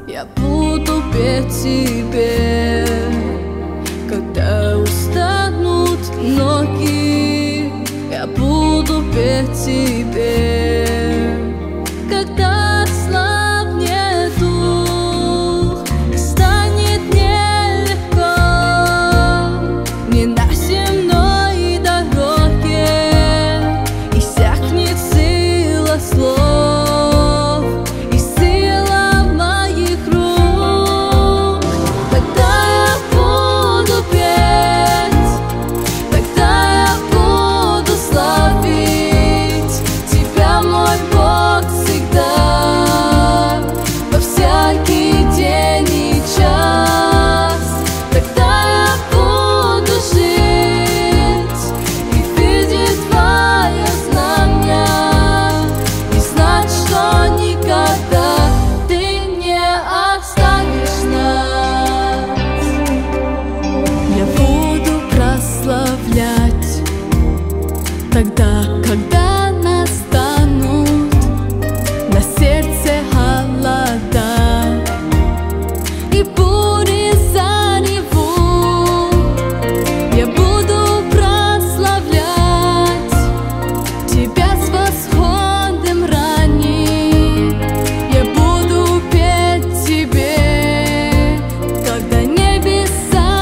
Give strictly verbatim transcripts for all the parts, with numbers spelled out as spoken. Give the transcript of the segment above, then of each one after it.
Я буду петь тебе, когда устанут ноги. Я буду петь тебе, когда слабнет дух. И станет нелегко не на земной дороге, иссякнет сила слов и сила моих рук. Тогда я буду петь, тогда я буду славить тебя, мой Бог, всегда, во всякий день и час. Тогда я буду жить и видеть твое знамя, и знать, что никогда ты не оставишь нас. Я буду прославлять тогда, когда настанут на сердце холода и бури заревут. Я буду прославлять тебя с восходом ранним. Я буду петь тебе, когда небеса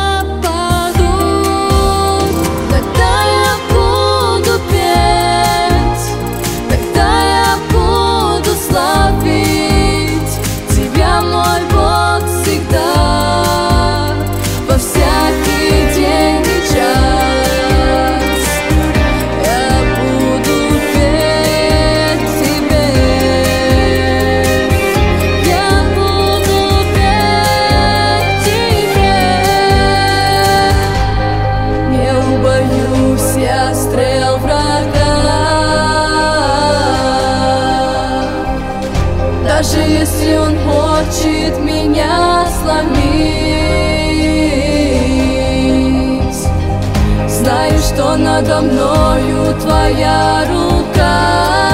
падут. Тогда я буду петь, тогда я буду славить тебя, мой Бог, всегда, во всякий день и час. Я буду петь тебе, я буду петь тебе. Не убоюсь я стрел врага, даже если он хочет меня сломить. Знаю, что надо мною твоя рука.